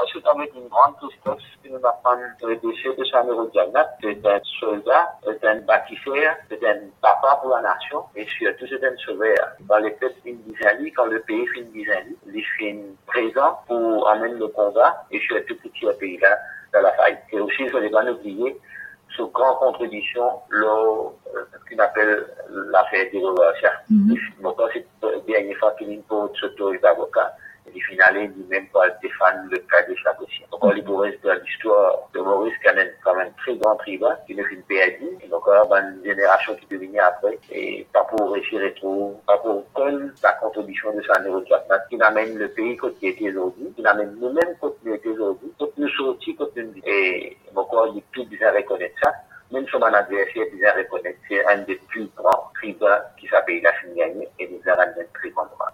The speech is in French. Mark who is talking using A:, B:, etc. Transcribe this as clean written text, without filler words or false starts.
A: c'est avec une grande tristesse que nous apprenons le décès de Samuel Jagnat. C'est un soldat, c'est un bâtisseur, c'est un papa pour la nation et surtout c'est un sauveur. Dans les fêtes d'Israël, quand le pays fait une dizaine, il fait présent pour amener le combat et surtout pour tirer le pays-là dans la faille. Et aussi, il ne faut pas oublier sous grande contribution, ce qu'on appelle l'affaire des recherches. Donc, c'est la dernière fois qu'il y a une pause s'autorise d'avocat. Il finalise lui-même pour défendre le cas de chaque dossier. Donc, il reste de l'histoire de Maurice quand même très grand tribun, qui ne fait une perdu. Et donc, il y a une génération qui peut venir après, et pas pour réussir et tout, pas pour connaître la contribution de sa neurotransmat, qui amène le pays côté qui était aujourd'hui, qui amène nous-mêmes côté qui était aujourd'hui, côté nous sortis, côté nous. Et, donc, il est plus bien reconnaître ça. Même son adversaire bien reconnaître, c'est un des plus grands tribuns qui s'appelle la fin gagnée, et nous avons un très grand droit.